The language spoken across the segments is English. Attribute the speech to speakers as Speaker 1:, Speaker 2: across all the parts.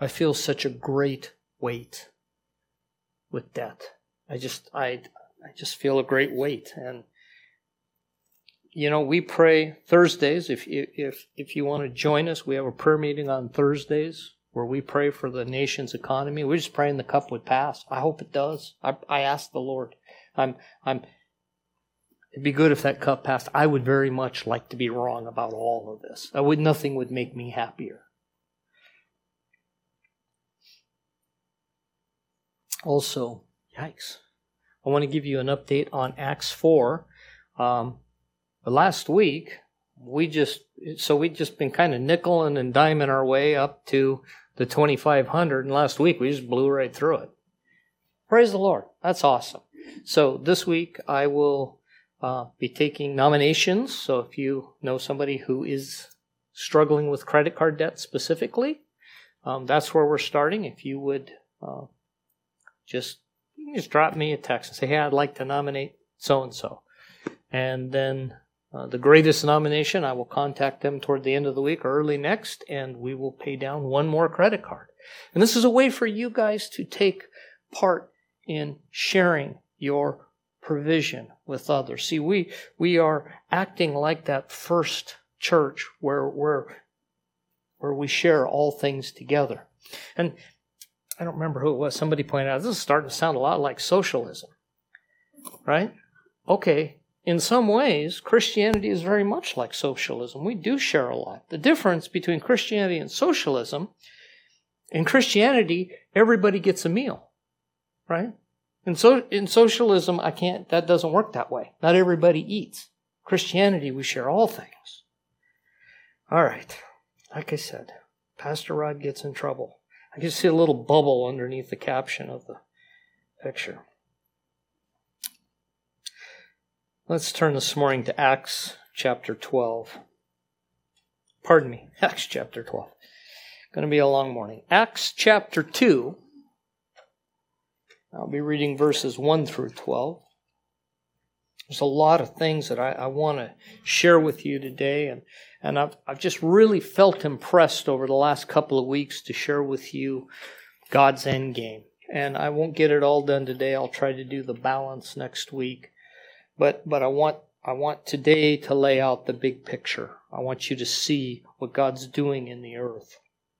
Speaker 1: I feel such a great weight with debt. I just feel a great weight. And we pray Thursdays. If you want to join us, we have a prayer meeting on Thursdays where we pray for the nation's economy. We're just praying the cup would pass. I hope it does. I ask the Lord. It'd be good if that cup passed. I would very much like to be wrong about all of this. Nothing would make me happier. Also, yikes. I want to give you an update on Acts 4. Last week, we'd just been kind of nickeling and diming our way up to the 2,500, and last week we just blew right through it. Praise the Lord. That's awesome. So this week I will be taking nominations. So if you know somebody who is struggling with credit card debt specifically, that's where we're starting. If you would just drop me a text and say, hey, I'd like to nominate so-and-so. And then the greatest nomination, I will contact them toward the end of the week or early next, and we will pay down one more credit card. And this is a way for you guys to take part in sharing your provision with others. See, we are acting like that first church where we share all things together. And I don't remember who it was. Somebody pointed out, this is starting to sound a lot like socialism, right? Okay. In some ways, Christianity is very much like socialism. We do share a lot. The difference between Christianity and socialism, in Christianity, everybody gets a meal, right? In socialism, that doesn't work that way. Not everybody eats. Christianity, we share all things. All right. Like I said, Pastor Rod gets in trouble. I can see a little bubble underneath the caption of the picture. Let's turn this morning to Acts chapter 12. Pardon me, Acts chapter 12. Going to be a long morning. Acts chapter 2. I'll be reading verses 1 through 12. There's a lot of things that I want to share with you today, and I've just really felt impressed over the last couple of weeks to share with you God's end game. And I won't get it all done today. I'll try to do the balance next week. But I want today to lay out the big picture. I want you to see what God's doing in the earth.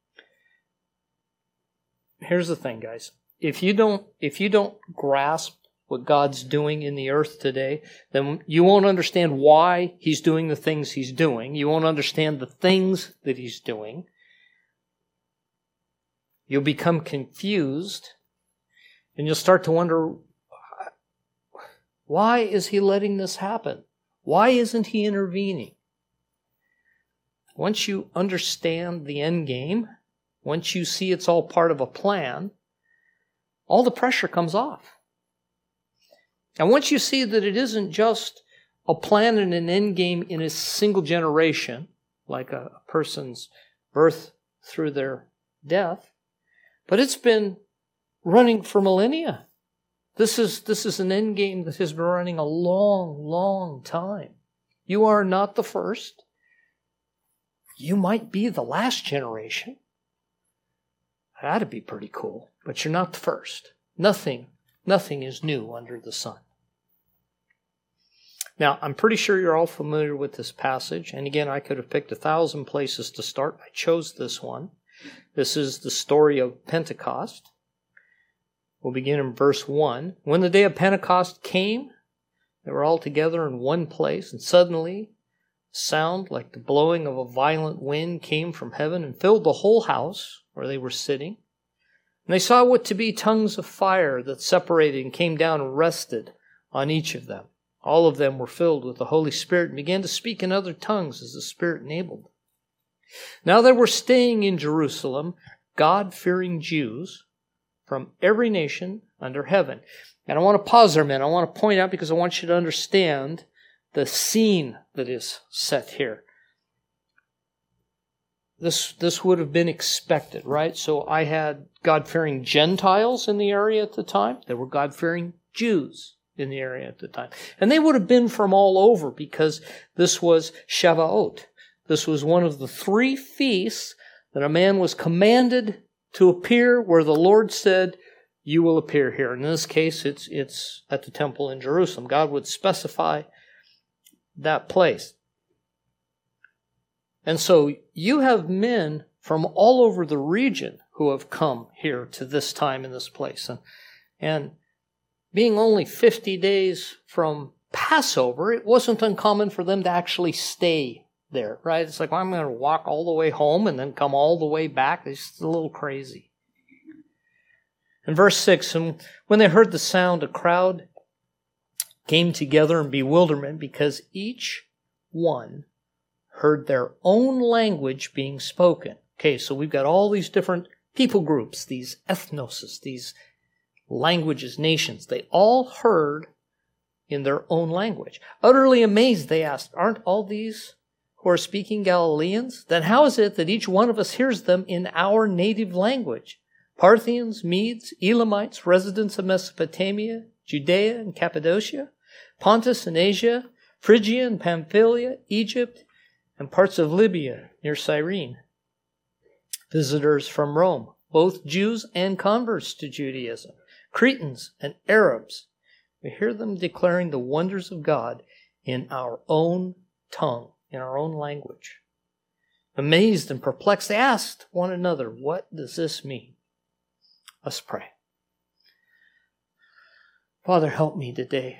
Speaker 1: Here's the thing, guys. If you don't grasp what God's doing in the earth today, then you won't understand why He's doing the things He's doing. You won't understand the things that He's doing. You'll become confused, and you'll start to wonder, why is He letting this happen? Why isn't He intervening? Once you understand the end game, once you see it's all part of a plan, all the pressure comes off. And once you see that it isn't just a plan and an end game in a single generation, like a person's birth through their death, but it's been running for millennia. This is an end game that has been running a long, long time. You are not the first. You might be the last generation. That'd be pretty cool. But you're not the first. Nothing is new under the sun. Now, I'm pretty sure you're all familiar with this passage. And again, I could have picked 1,000 places to start. I chose this one. This is the story of Pentecost. We'll begin in verse 1. When the day of Pentecost came, they were all together in one place, and suddenly a sound like the blowing of a violent wind came from heaven and filled the whole house where they were sitting. And they saw what to be tongues of fire that separated and came down and rested on each of them. All of them were filled with the Holy Spirit and began to speak in other tongues as the Spirit enabled them. Now there were staying in Jerusalem God-fearing Jews from every nation under heaven. And I want to pause there a minute. I want to point out, because I want you to understand the scene that is set here. This would have been expected, right? So I had God-fearing Gentiles in the area at the time. There were God-fearing Jews in the area at the time. And they would have been from all over, because this was Shavuot. This was one of the 3 feasts that a man was commanded to appear where the Lord said, you will appear here. In this case, it's at the temple in Jerusalem. God would specify that place. And so you have men from all over the region who have come here to this time in this place. And being only 50 days from Passover, it wasn't uncommon for them to actually stay there, right? It's like, well, I'm going to walk all the way home and then come all the way back. It's just a little crazy. In verse 6, and when they heard the sound, a crowd came together in bewilderment because each one heard their own language being spoken. Okay, so we've got all these different people groups, these ethnoses, these languages, nations. They all heard in their own language. Utterly amazed, they asked, aren't all these who are speaking Galileans? Then how is it that each one of us hears them in our native language? Parthians, Medes, Elamites, residents of Mesopotamia, Judea and Cappadocia, Pontus and Asia, Phrygia and Pamphylia, Egypt, and parts of Libya near Cyrene. Visitors from Rome, both Jews and converts to Judaism, Cretans and Arabs. We hear them declaring the wonders of God in our own tongue, in our own language. Amazed and perplexed, they asked one another, what does this mean? Let's pray. Father, help me today.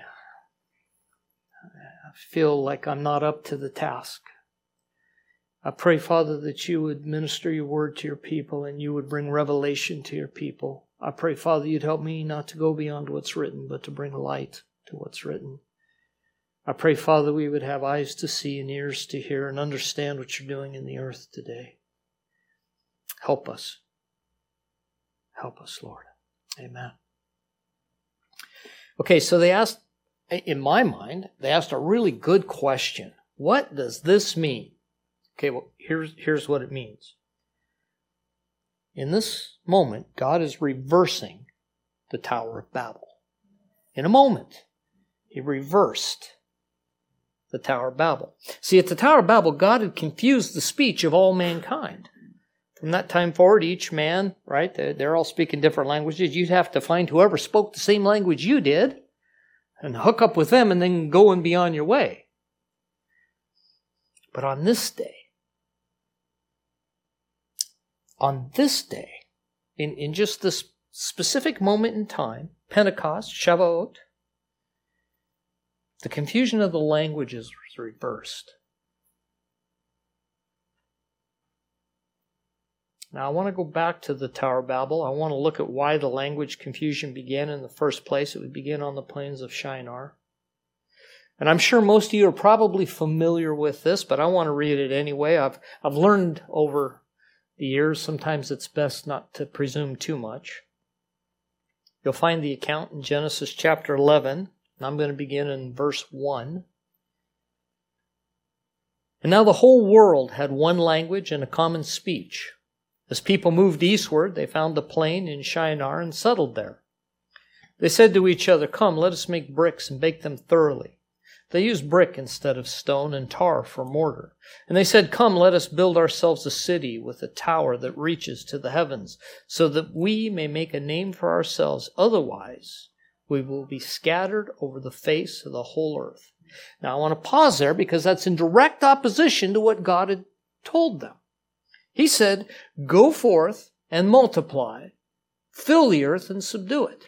Speaker 1: I feel like I'm not up to the task. I pray, Father, that you would minister your word to your people and you would bring revelation to your people. I pray, Father, you'd help me not to go beyond what's written, but to bring light to what's written. I pray, Father, we would have eyes to see and ears to hear and understand what you're doing in the earth today. Help us. Help us, Lord. Amen. Okay, so they asked, in my mind, they asked a really good question. What does this mean? Okay, well, here's what it means. In this moment, God is reversing the Tower of Babel. In a moment, He reversed the Tower of Babel. See, at the Tower of Babel, God had confused the speech of all mankind. From that time forward, each man, right, they're all speaking different languages. You'd have to find whoever spoke the same language you did and hook up with them and then go and be on your way. But on this day, in just this specific moment in time, Pentecost, Shavuot, the confusion of the languages was reversed. Now, I want to go back to the Tower of Babel. I want to look at why the language confusion began in the first place. It would begin on the plains of Shinar. And I'm sure most of you are probably familiar with this, but I want to read it anyway. I've learned over the years, sometimes it's best not to presume too much. You'll find the account in Genesis chapter 11, and I'm going to begin in verse 1. And now the whole world had one language and a common speech. As people moved eastward, they found the plain in Shinar and settled there. They said to each other, "Come, let us make bricks and bake them thoroughly." They used brick instead of stone and tar for mortar. And they said, "Come, let us build ourselves a city with a tower that reaches to the heavens, so that we may make a name for ourselves. Otherwise, we will be scattered over the face of the whole earth." Now, I want to pause there because that's in direct opposition to what God had told them. He said, "Go forth and multiply, fill the earth and subdue it."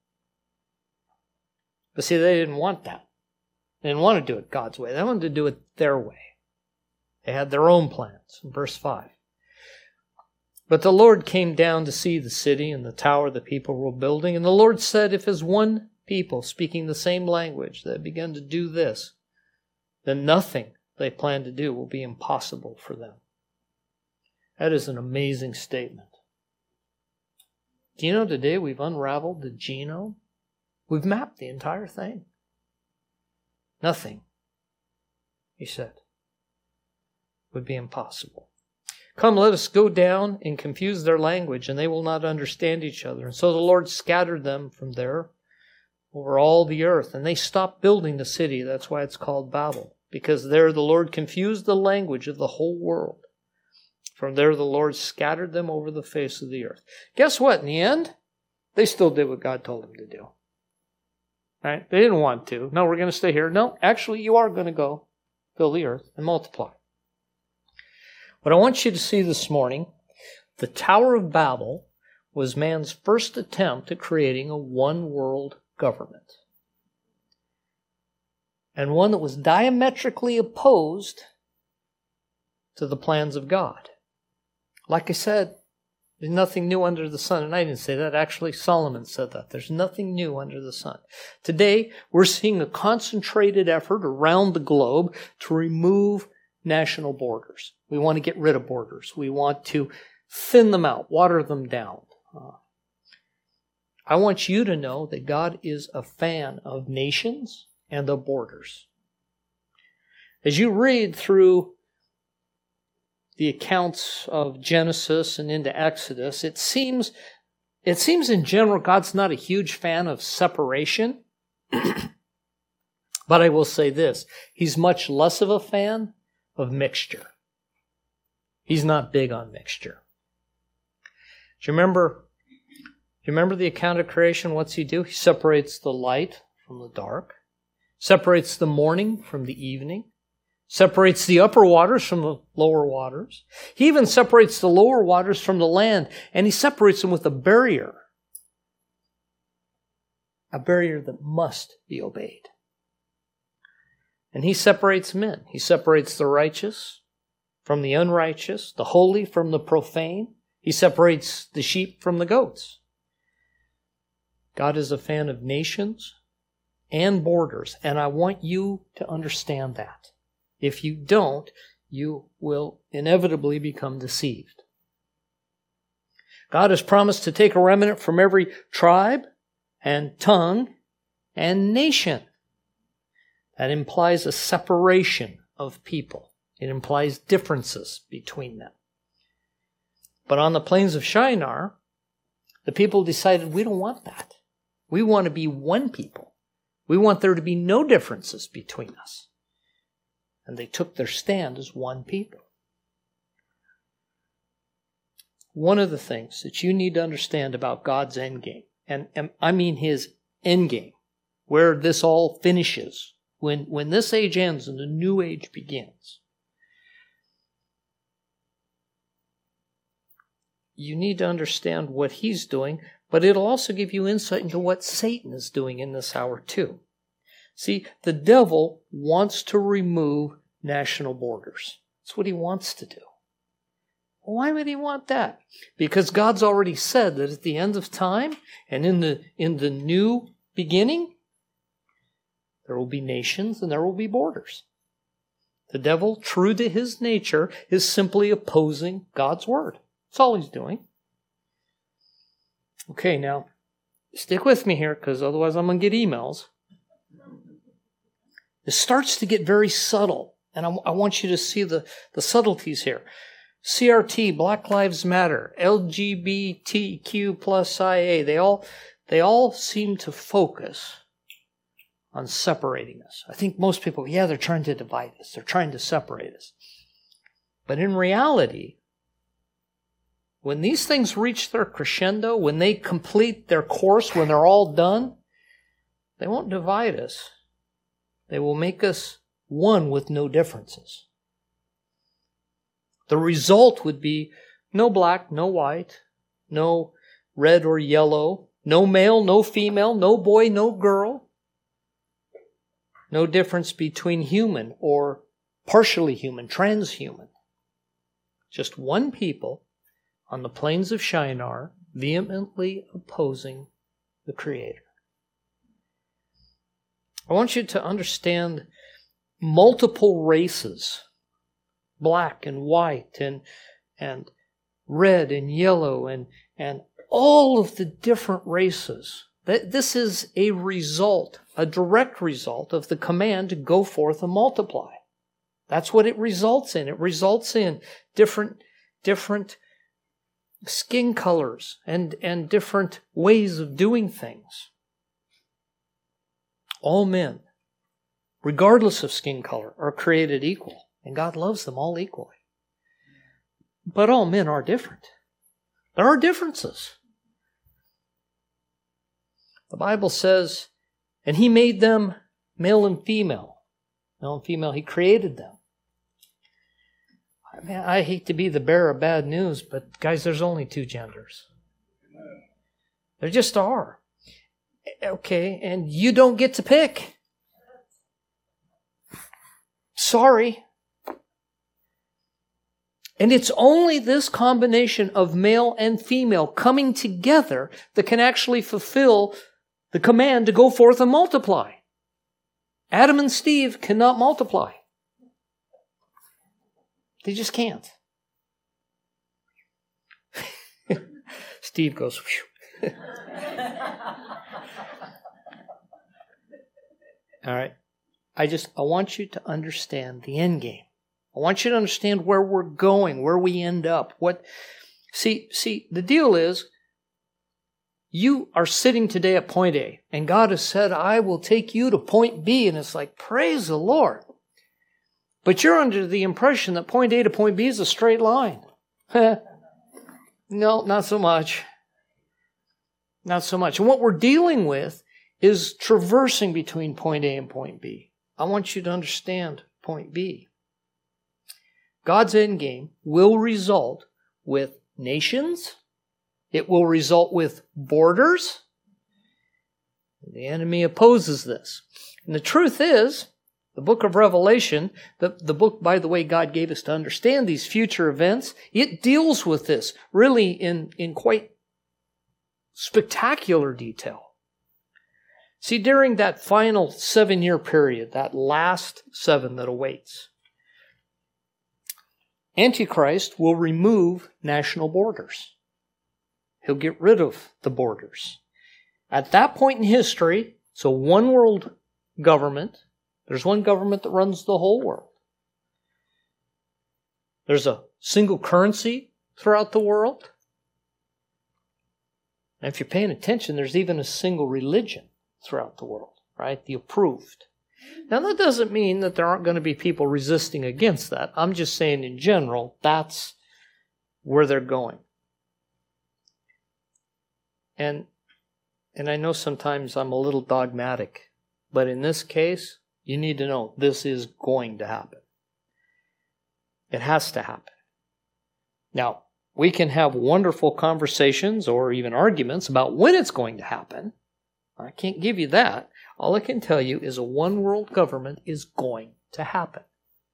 Speaker 1: But see, they didn't want that. They didn't want to do it God's way. They wanted to do it their way. They had their own plans. In verse 5. But the Lord came down to see the city and the tower the people were building. And the Lord said, if as one people speaking the same language that began to do this, then nothing they plan to do will be impossible for them. That is an amazing statement. Do you know today we've unraveled the genome? We've mapped the entire thing. Nothing, he said, would be impossible. Come, let us go down and confuse their language, and they will not understand each other. And so the Lord scattered them from there over all the earth, and they stopped building the city. That's why it's called Babel, because there the Lord confused the language of the whole world. From there the Lord scattered them over the face of the earth. Guess what? In the end, they still did what God told them to do. Right? They didn't want to. No, we're going to stay here. No, actually, you are going to go fill the earth and multiply. What I want you to see this morning, the Tower of Babel was man's first attempt at creating a one-world government. And one that was diametrically opposed to the plans of God. Like I said, there's nothing new under the sun. And I didn't say that. Actually, Solomon said that. There's nothing new under the sun. Today, we're seeing a concentrated effort around the globe to remove national borders. We want to get rid of borders. We want to thin them out, water them down. I want you to know that God is a fan of nations and of borders. As you read through the accounts of Genesis and into Exodus, it seems in general God's not a huge fan of separation. But I will say this, He's much less of a fan of mixture. He's not big on mixture. Do you remember the account of creation? What's He do? He separates the light from the dark, separates the morning from the evening, separates the upper waters from the lower waters. He even separates the lower waters from the land, and He separates them with a barrier that must be obeyed. And He separates men. He separates the righteous from the unrighteous, the holy from the profane. He separates the sheep from the goats. God is a fan of nations and borders, and I want you to understand that. If you don't, you will inevitably become deceived. God has promised to take a remnant from every tribe and tongue and nation. That implies a separation of people. It implies differences between them. But on the plains of Shinar, the people decided, we don't want that. We want to be one people. We want there to be no differences between us. And they took their stand as one people. One of the things that you need to understand about God's end game, and I mean His end game, where this all finishes, when this age ends and the new age begins, you need to understand what He's doing, but it'll also give you insight into what Satan is doing in this hour too. See, the devil wants to remove national borders. That's what he wants to do. Why would he want that? Because God's already said that at the end of time and in the new beginning, there will be nations and there will be borders. The devil, true to his nature, is simply opposing God's word. That's all he's doing. Okay, now, stick with me here, because otherwise I'm going to get emails. It starts to get very subtle, and I want you to see the subtleties here. CRT, Black Lives Matter, LGBTQ plus IA, they all seem to focus on separating us. I think most people, they're trying to divide us. They're trying to separate us. But in reality, when these things reach their crescendo, when they complete their course, when they're all done, they won't divide us. They will make us one with no differences. The result would be no black, no white, no red or yellow, no male, no female, no boy, no girl. No difference between human or partially human, transhuman. Just one people on the plains of Shinar, vehemently opposing the Creator. I want you to understand multiple races, black and white and red and yellow and all of the different races. This is a result, a direct result of the command to go forth and multiply. That's what it results in. It results in different skin colors and different ways of doing things. All men, regardless of skin color, are created equal, and God loves them all equally. But all men are different. There are differences. The Bible says, and He made them male and female. Male and female, He created them. Man, I hate to be the bearer of bad news, but guys, there's only two genders. There just are. Okay, and you don't get to pick. Sorry. And it's only this combination of male and female coming together that can actually fulfill the command to go forth and multiply. Adam and Steve cannot multiply. They just can't. Steve goes, phew. All right. I want you to understand the end game. I want you to understand where we're going, where we end up. See, the deal is, you are sitting today at point A, and God has said, I will take you to point B, and it's like, praise the Lord. But you're under the impression that point A to point B is a straight line. No, not so much. Not so much. And what we're dealing with is traversing between point A and point B. I want you to understand point B. God's end game will result with nations. It will result with borders. The enemy opposes this. And the truth is, the book of Revelation, the book, by the way, God gave us to understand these future events, it deals with this really in quite spectacular detail. See, during that final 7-year period, that last 7 that awaits, Antichrist will remove national borders. He'll get rid of the borders. At that point in history, it's a one world government. There's one government that runs the whole world. There's a single currency throughout the world. And if you're paying attention, there's even a single religion throughout the world, right? The approved. Now, that doesn't mean that there aren't going to be people resisting against that. I'm just saying in general, that's where they're going. And I know sometimes I'm a little dogmatic, but in this case, you need to know this is going to happen. It has to happen. Now, we can have wonderful conversations or even arguments about when it's going to happen. I can't give you that. All I can tell you is a one-world government is going to happen.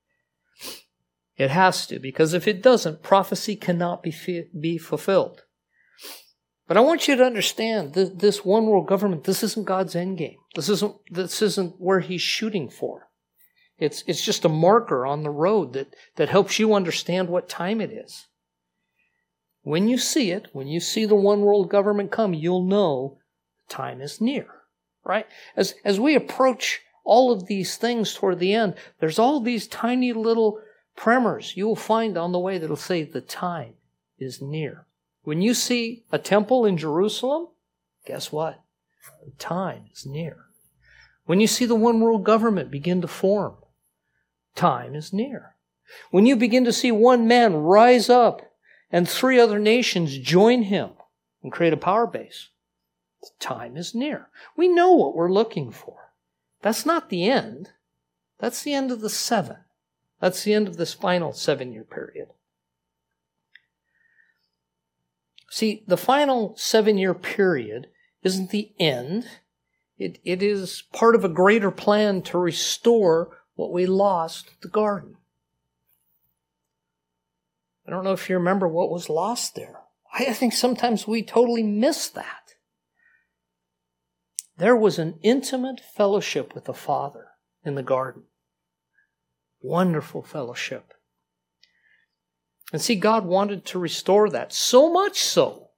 Speaker 1: It has to, because if it doesn't, prophecy cannot be fulfilled. But I want you to understand this one-world government, this isn't God's end game. This isn't where He's shooting for. It's just a marker on the road that helps you understand what time it is. When you see it, when you see the one-world government come, you'll know time is near, right? As we approach all of these things toward the end, there's all these tiny little primers you will find on the way that'll say the time is near. When you see a temple in Jerusalem, guess what? The time is near. When you see the one world government begin to form, time is near. When you begin to see one man rise up and 3 other nations join him and create a power base, the time is near. We know what we're looking for. That's not the end. That's the end of the 7. That's the end of this final 7-year period. See, the final 7-year period isn't the end. It is part of a greater plan to restore what we lost at the garden. I don't know if you remember what was lost there. I think sometimes we totally miss that. There was an intimate fellowship with the Father in the garden. Wonderful fellowship. And see, God wanted to restore that, so much so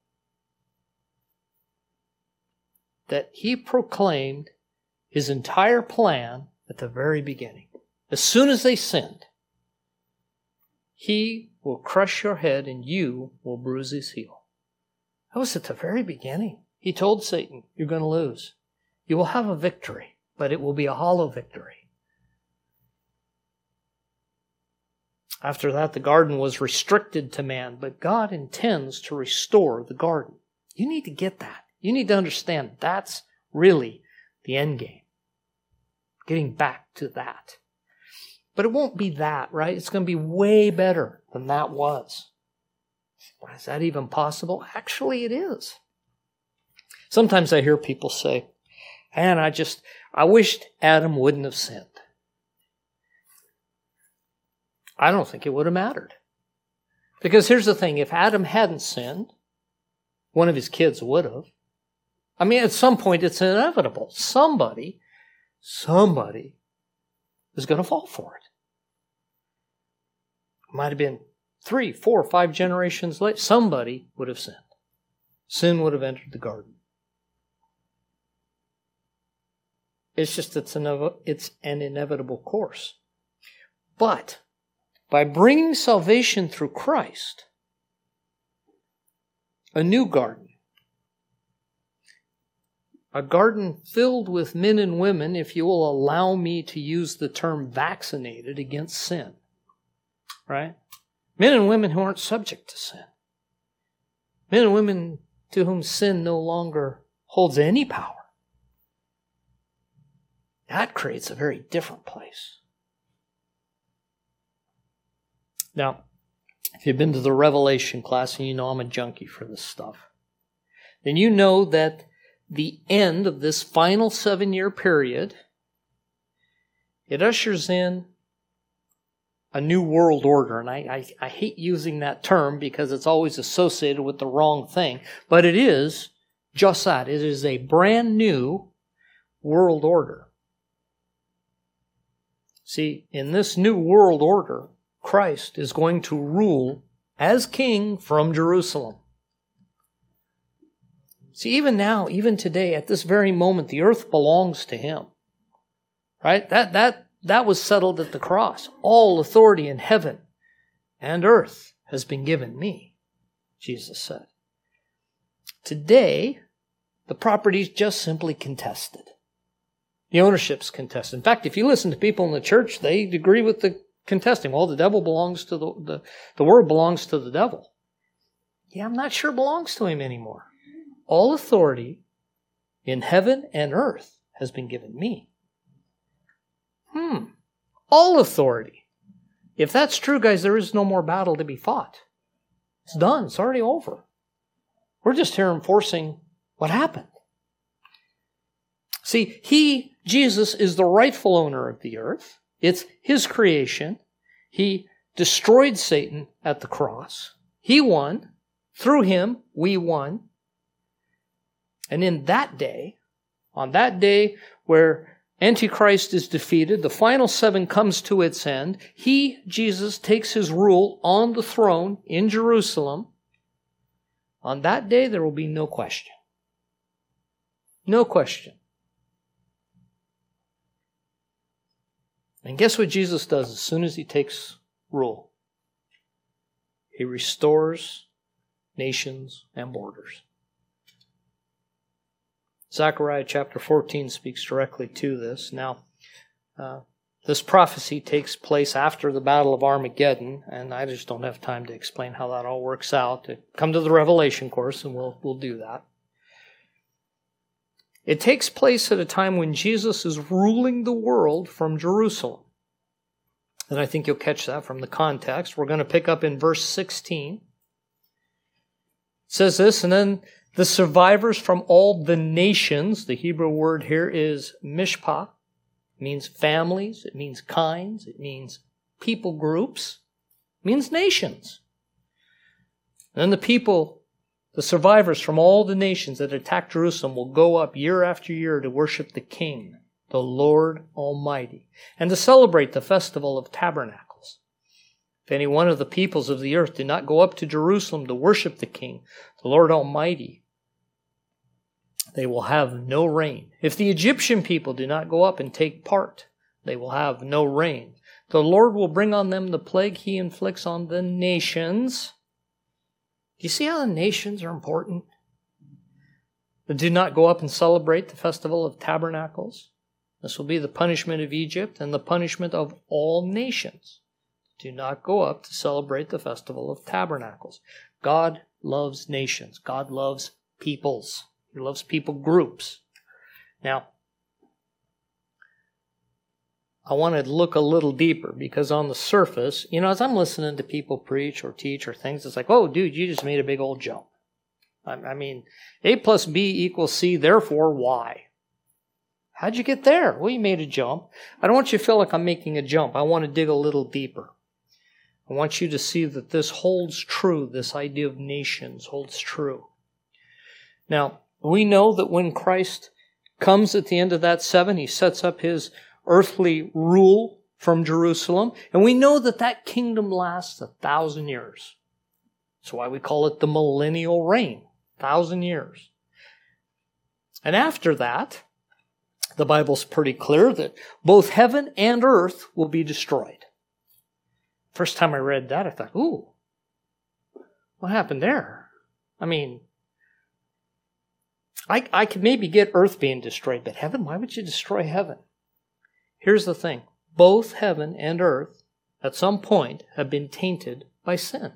Speaker 1: that He proclaimed His entire plan at the very beginning. As soon as they sinned, He will crush your head and you will bruise His heel. That was at the very beginning. He told Satan, you're going to lose. You will have a victory, but it will be a hollow victory. After that, the garden was restricted to man, but God intends to restore the garden. You need to get that. You need to understand that's really the end game. Getting back to that. But it won't be that, right? It's going to be way better than that was. Why is that even possible? Actually, it is. Sometimes I hear people say, man, I wished Adam wouldn't have sinned. I don't think it would have mattered. Because here's the thing, if Adam hadn't sinned, one of his kids would have. I mean, at some point it's inevitable. Somebody is going to fall for it. It might have been 3, 4, 5 generations later. Somebody would have sinned. Sin would have entered the garden. It's just it's an inevitable course. But by bringing salvation through Christ, a new garden, a garden filled with men and women, if you will allow me to use the term vaccinated against sin, right? Men and women who aren't subject to sin. Men and women to whom sin no longer holds any power. That creates a very different place. Now, if you've been to the Revelation class and you know I'm a junkie for this stuff, then you know that the end of this final 7-year period, it ushers in a new world order. And I hate using that term because it's always associated with the wrong thing. But it is just that. It is a brand new world order. See, in this new world order, Christ is going to rule as king from Jerusalem. See, even now, even today, at this very moment, the earth belongs to him. Right? That was settled at the cross. All authority in heaven and earth has been given me, Jesus said. Today, the property is just simply contested. The ownership's contested. In fact, if you listen to people in the church, they agree with the contesting. Well, the devil belongs to the word belongs to the devil. Yeah, I'm not sure it belongs to him anymore. All authority in heaven and earth has been given me. All authority. If that's true, guys, there is no more battle to be fought. It's done. It's already over. We're just here enforcing what happened. See, Jesus, is the rightful owner of the earth. It's his creation. He destroyed Satan at the cross. He won. Through him, we won. And in that day, on that day where Antichrist is defeated, the final 7 comes to its end, he, Jesus, takes his rule on the throne in Jerusalem. On that day, there will be no question. No question. And guess what Jesus does as soon as he takes rule? He restores nations and borders. Zechariah chapter 14 speaks directly to this. Now, this prophecy takes place after the Battle of Armageddon, and I just don't have time to explain how that all works out. Come to the Revelation course, and we'll do that. It takes place at a time when Jesus is ruling the world from Jerusalem. And I think you'll catch that from the context. We're going to pick up in verse 16. It says this, and then the survivors from all the nations, the Hebrew word here is mishpah. It means families, it means kinds, it means people groups, it means nations. And then the survivors from all the nations that attacked Jerusalem will go up year after year to worship the King, the Lord Almighty, and to celebrate the festival of tabernacles. If any one of the peoples of the earth did not go up to Jerusalem to worship the King, the Lord Almighty, they will have no rain. If the Egyptian people do not go up and take part, they will have no rain. The Lord will bring on them the plague he inflicts on the nations. Do you see how the nations are important? They do not go up and celebrate the festival of tabernacles. This will be the punishment of Egypt and the punishment of all nations. do not go up to celebrate the Festival of Tabernacles. God loves nations. God loves peoples. He loves people groups. Now, I want to look a little deeper because on the surface, as I'm listening to people preach or teach or things, it's like, oh, dude, you just made a big old jump. I mean, A plus B equals C, therefore Y. How'd you get there? Well, you made a jump. I don't want you to feel like I'm making a jump. I want to dig a little deeper. I want you to see that this holds true. This idea of nations holds true. Now, we know that when Christ comes at the end of that 7, he sets up his earthly rule from Jerusalem. And we know that that kingdom lasts 1,000 years. That's why we call it the millennial reign. 1,000 years. And after that, the Bible's pretty clear that both heaven and earth will be destroyed. First time I read that, I thought, ooh, what happened there? I mean, I could maybe get earth being destroyed, but heaven, why would you destroy heaven? Here's the thing. Both heaven and earth, at some point, have been tainted by sin.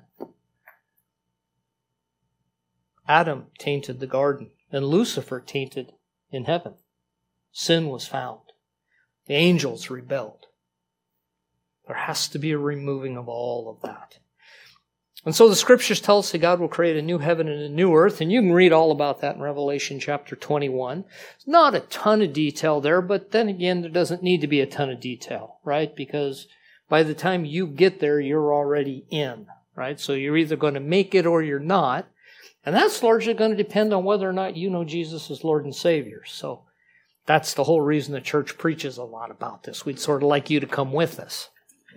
Speaker 1: Adam tainted the garden, and Lucifer tainted in heaven. Sin was found. The angels rebelled. There has to be a removing of all of that. And so the scriptures tell us that God will create a new heaven and a new earth, and you can read all about that in Revelation chapter 21. It's not a ton of detail there, but then again, there doesn't need to be a ton of detail, right? Because by the time you get there, you're already in, right? So you're either going to make it or you're not. And that's largely going to depend on whether or not you know Jesus as Lord and Savior. So that's the whole reason the church preaches a lot about this. We'd sort of like you to come with us.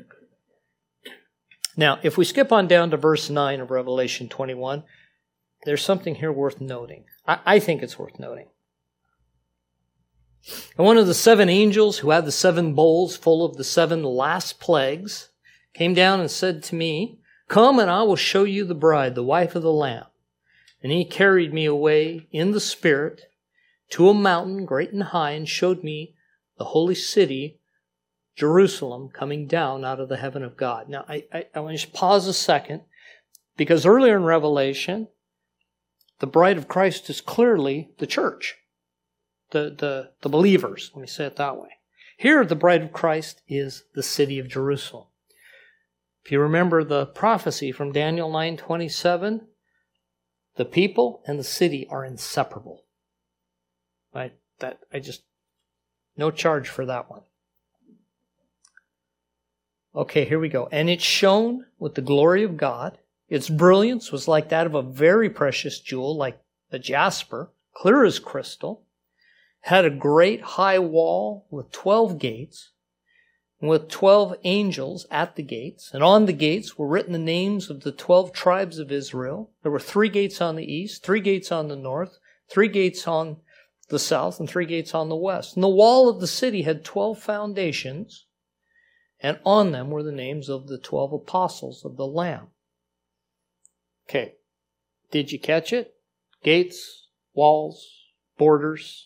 Speaker 1: Now, if we skip on down to verse 9 of Revelation 21, there's something here worth noting. I think it's worth noting. And one of the 7 angels who had the 7 bowls full of the 7 last plagues came down and said to me, "Come and I will show you the bride, the wife of the Lamb." And he carried me away in the Spirit to a mountain great and high and showed me the holy city, Jerusalem, coming down out of the heaven of God. Now, I want to just pause a second, because earlier in Revelation, the bride of Christ is clearly the church, the believers. Let me say it that way. Here, the bride of Christ is the city of Jerusalem. If you remember the prophecy from Daniel 9:27, the people and the city are inseparable. Right? No charge for that one. Okay, here we go. And it shone with the glory of God. Its brilliance was like that of a very precious jewel, like a jasper, clear as crystal. It had a great high wall with 12 gates, and with 12 angels at the gates. And on the gates were written the names of the 12 tribes of Israel. There were 3 gates on the east, 3 gates on the north, 3 gates on the south, and 3 gates on the west. And the wall of the city had 12 foundations, and on them were the names of the 12 apostles of the Lamb. Okay, did you catch it? Gates, walls, borders.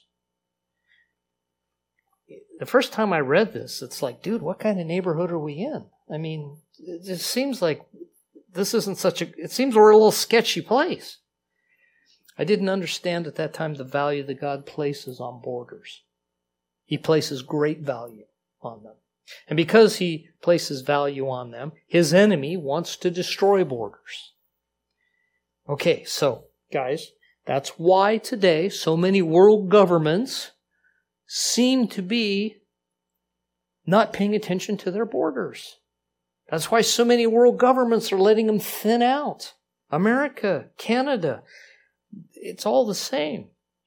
Speaker 1: The first time I read this, it's like, dude, what kind of neighborhood are we in? I mean, it just seems like this isn't it seems we're a little sketchy place. I didn't understand at that time the value that God places on borders. He places great value on them. And because he places value on them, his enemy wants to destroy borders. Okay, so, guys, that's why today so many world governments seem to be not paying attention to their borders. That's why so many world governments are letting them thin out. America, Canada, it's all the same.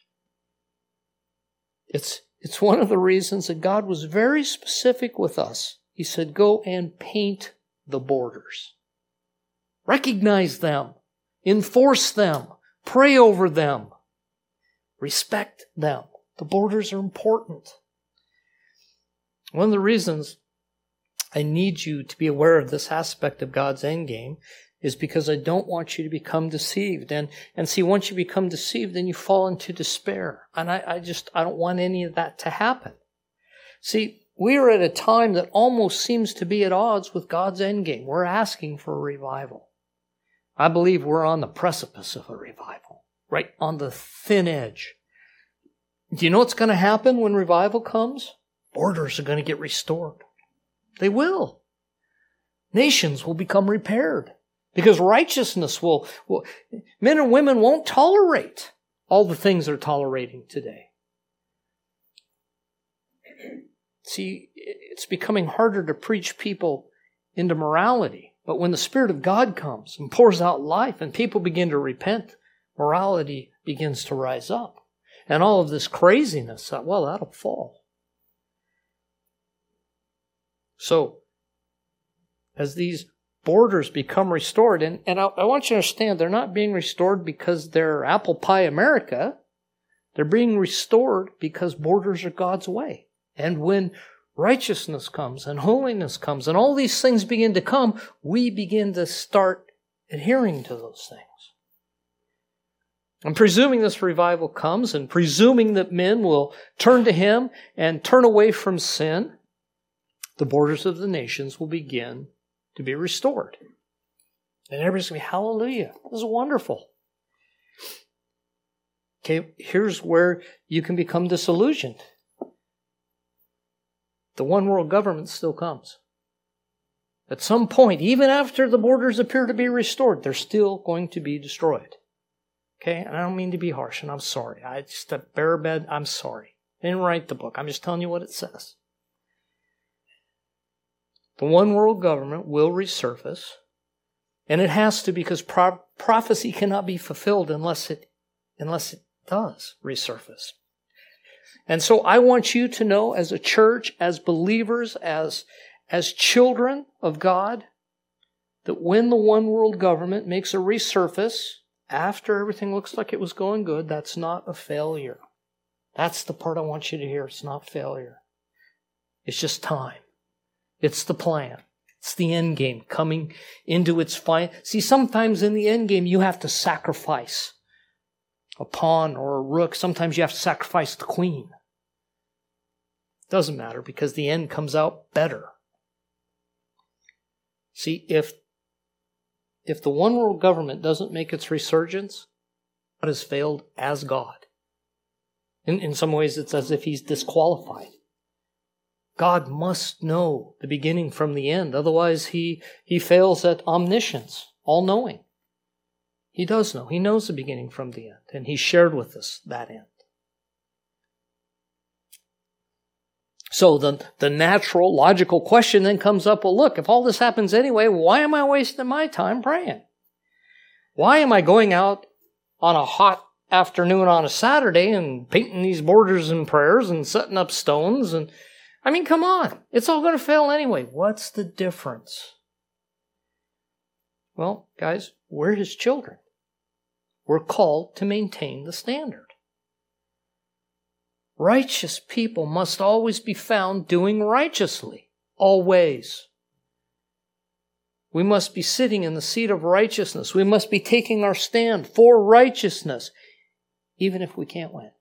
Speaker 1: It's one of the reasons that God was very specific with us. He said, go and paint the borders. Recognize them. Enforce them. Pray over them. Respect them. The borders are important. One of the reasons I need you to be aware of this aspect of God's endgame is because I don't want you to become deceived. And see, once you become deceived, then you fall into despair. And I don't want any of that to happen. See, we are at a time that almost seems to be at odds with God's endgame. We're asking for a revival. I believe we're on the precipice of a revival, right on the thin edge. Do you know what's going to happen when revival comes? Borders are going to get restored. They will. Nations will become repaired because righteousness will men and women won't tolerate all the things they're tolerating today. See, it's becoming harder to preach people into morality. But when the Spirit of God comes and pours out life and people begin to repent, morality begins to rise up. And all of this craziness, well, that'll fall. So, as these borders become restored, and I want you to understand, they're not being restored because they're apple pie America. They're being restored because borders are God's way. And when righteousness comes and holiness comes and all these things begin to come, we begin to start adhering to those things. And presuming this revival comes and presuming that men will turn to Him and turn away from sin, the borders of the nations will begin to be restored. And everybody's going to be, hallelujah, this is wonderful. Okay, here's where you can become disillusioned. The one world government still comes. At some point, even after the borders appear to be restored, they're still going to be destroyed. Okay, and I don't mean to be harsh, and I'm sorry. I just a bare bed, I'm sorry. I didn't write the book. I'm just telling you what it says. The one world government will resurface, and it has to because prophecy cannot be fulfilled unless it does resurface. And so I want you to know as a church, as believers, as children of God, that when the one world government makes a resurface, after everything looks like it was going good, that's not a failure. That's the part I want you to hear. It's not failure. It's just time. It's the plan. It's the end game coming into its final. See, sometimes in the end game, you have to sacrifice a pawn or a rook. Sometimes you have to sacrifice the queen. Doesn't matter because the end comes out better. See, if the one world government doesn't make its resurgence, God has failed as God. In some ways, it's as if He's disqualified. God must know the beginning from the end. Otherwise, He fails at omniscience, all-knowing. He does know. He knows the beginning from the end, and He shared with us that end. So the natural, logical question then comes up, well, look, if all this happens anyway, why am I wasting my time praying? Why am I going out on a hot afternoon on a Saturday and painting these borders in prayers and setting up stones? And I mean, come on. It's all going to fail anyway. What's the difference? Well, guys, we're His children. We're called to maintain the standard. Righteous people must always be found doing righteously. Always. We must be sitting in the seat of righteousness. We must be taking our stand for righteousness, even if we can't win.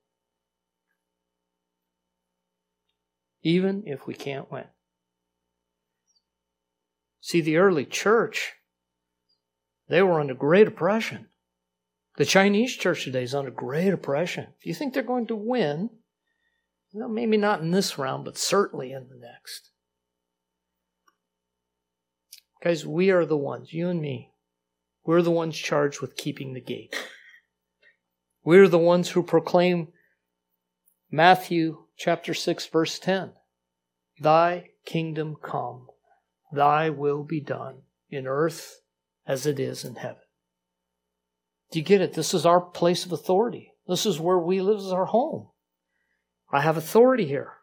Speaker 1: Even if we can't win. See, the early church, they were under great oppression. The Chinese church today is under great oppression. If you think they're going to win, well, maybe not in this round, but certainly in the next. Guys, we are the ones, you and me, we're the ones charged with keeping the gate. We're the ones who proclaim Matthew chapter 6, verse 10. Thy kingdom come, thy will be done in earth as it is in heaven. Do you get it? This is our place of authority. This is where we live, this is our home. I have authority here.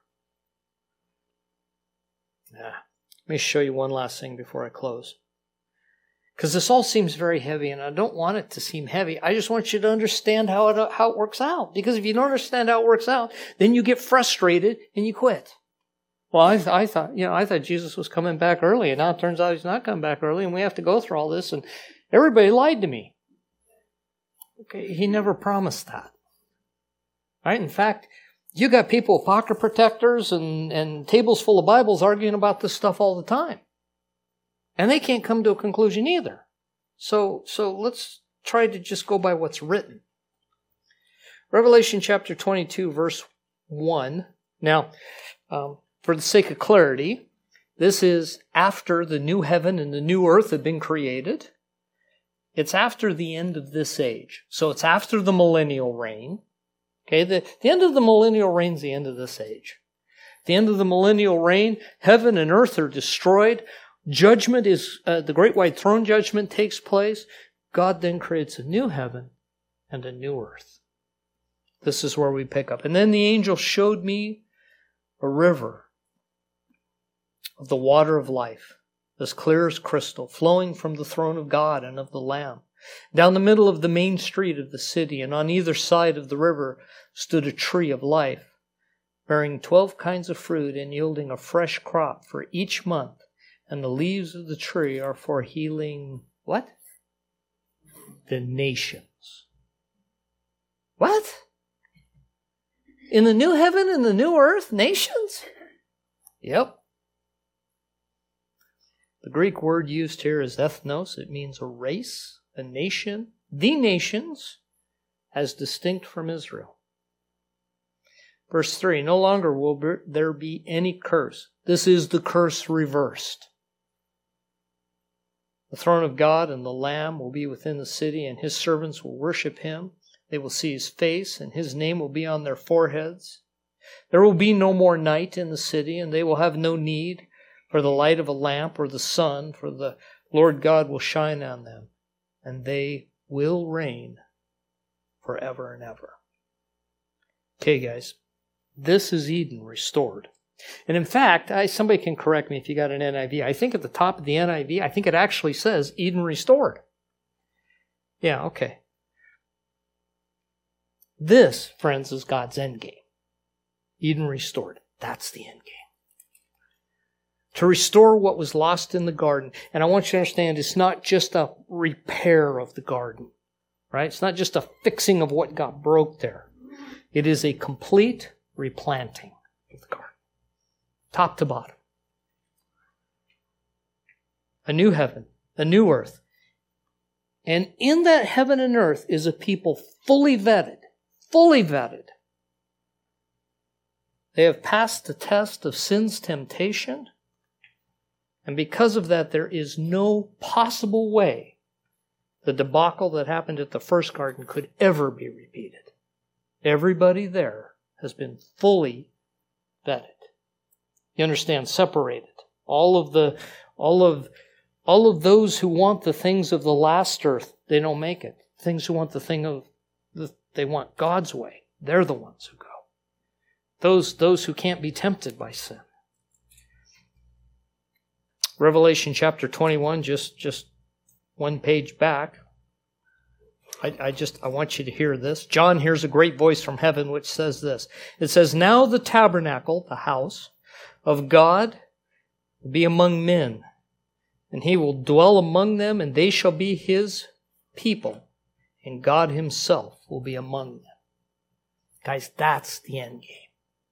Speaker 1: Let me show you one last thing before I close. Because this all seems very heavy, and I don't want it to seem heavy. I just want you to understand how it works out. Because if you don't understand how it works out, then you get frustrated and you quit. Well, I thought Jesus was coming back early, and now it turns out He's not coming back early, and we have to go through all this, and everybody lied to me. Okay, He never promised that. Right? In fact, You got people with pocket protectors and tables full of Bibles arguing about this stuff all the time. And they can't come to a conclusion either. So let's try to just go by what's written. Revelation chapter 22, verse 1. Now, for the sake of clarity, this is after the new heaven and the new earth have been created. It's after the end of this age. So it's after the millennial reign. Okay, the end of the millennial reign is the end of this age. The end of the millennial reign, heaven and earth are destroyed. Judgment is, the great white throne judgment takes place. God then creates a new heaven and a new earth. This is where we pick up. And then the angel showed me a river of the water of life, as clear as crystal, flowing from the throne of God and of the Lamb. Down the middle of the main street of the city, and on either side of the river, stood a tree of life, bearing 12 kinds of fruit and yielding a fresh crop for each month. And the leaves of the tree are for healing, what? The nations. What? In the new heaven and the new earth, nations? Yep. The Greek word used here is ethnos. It means a race, a nation, the nations, as distinct from Israel. Verse 3, no longer will there be any curse. This is the curse reversed. The throne of God and the Lamb will be within the city, and his servants will worship him. They will see his face, and his name will be on their foreheads. There will be no more night in the city, and they will have no need for the light of a lamp or the sun, for the Lord God will shine on them, and they will reign forever and ever. Okay, guys, this is Eden restored. And in fact, somebody can correct me if you got an NIV. I think at the top of the NIV, I think it actually says Eden restored. Yeah, okay. This, friends, is God's end game. Eden restored. That's the end game. To restore what was lost in the garden. And I want you to understand, it's not just a repair of the garden. Right? It's not just a fixing of what got broke there. It is a complete replanting of the garden. Top to bottom. A new heaven, a new earth. And in that heaven and earth is a people fully vetted. Fully vetted. They have passed the test of sin's temptation. And because of that, there is no possible way the debacle that happened at the first garden could ever be repeated. Everybody there has been fully vetted. You understand, separated. All of those who want the things of the last earth, they don't make it. Things who want they want God's way, they're the ones who go. Those who can't be tempted by sin. Revelation chapter 21, just one page back. I want you to hear this. John hears a great voice from heaven which says this. It says, now the tabernacle, the house of God, will be among men, and he will dwell among them, and they shall be his people, and God himself will be among them. Guys, that's the end game.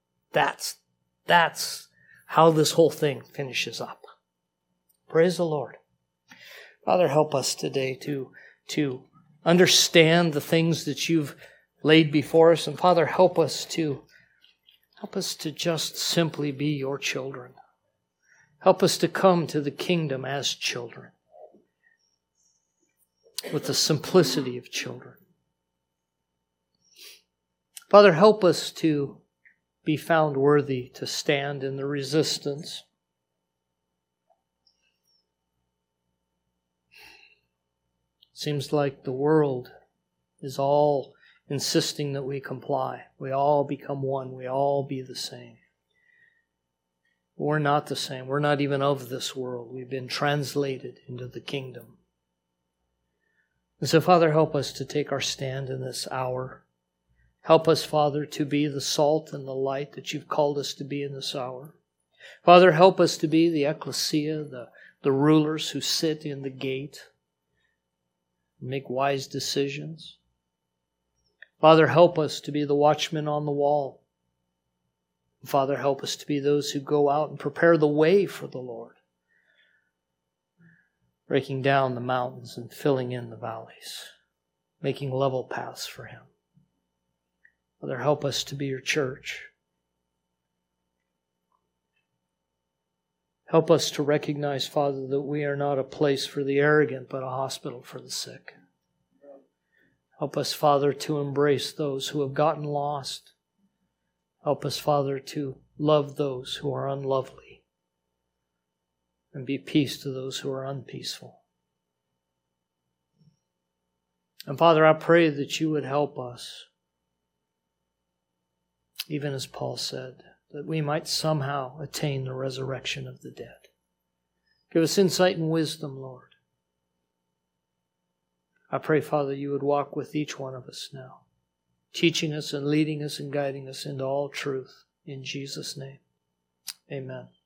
Speaker 1: That's how this whole thing finishes up. Praise the Lord. Father, help us today to understand the things that you've laid before us. And Father, help us to just simply be your children. Help us to come to the kingdom as children, with the simplicity of children. Father, help us to be found worthy to stand in the resistance. Seems like the world is all insisting that we comply. We all become one. We all be the same. We're not the same. We're not even of this world. We've been translated into the kingdom. And so, Father, help us to take our stand in this hour. Help us, Father, to be the salt and the light that you've called us to be in this hour. Father, help us to be the ecclesia, the rulers who sit in the gate, make wise decisions. Father, help us to be the watchmen on the wall, Father, help us to be those who go out and prepare the way for the Lord, breaking down the mountains and filling in the valleys, making level paths for Him. Father, help us to be your church. Help us to recognize, Father, that we are not a place for the arrogant, but a hospital for the sick. Help us, Father, to embrace those who have gotten lost. Help us, Father, to love those who are unlovely and be peace to those who are unpeaceful. And Father, I pray that you would help us, even as Paul said, that we might somehow attain the resurrection of the dead. Give us insight and wisdom, Lord. I pray, Father, you would walk with each one of us now, teaching us and leading us and guiding us into all truth. In Jesus' name, amen.